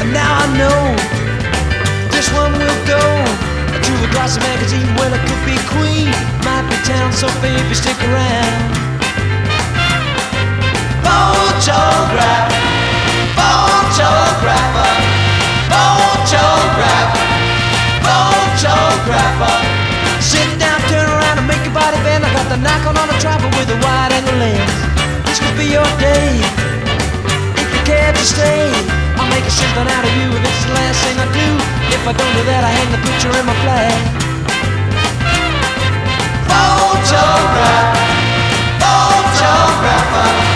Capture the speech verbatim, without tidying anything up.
And now I know this one will go to a glossy magazine. Well, it could be Queen, might be Town, so baby stick around. Photograph, photographer, photographer, photographer. Sit down, turn around and make your body bend. I got the Nikon on a tripod with a wide angle lens. This could be your day, if you care to stay. I'll make a something out of you, this is the last thing I do. If I don't do that, I hang the picture in my flag. Photograph, photographer.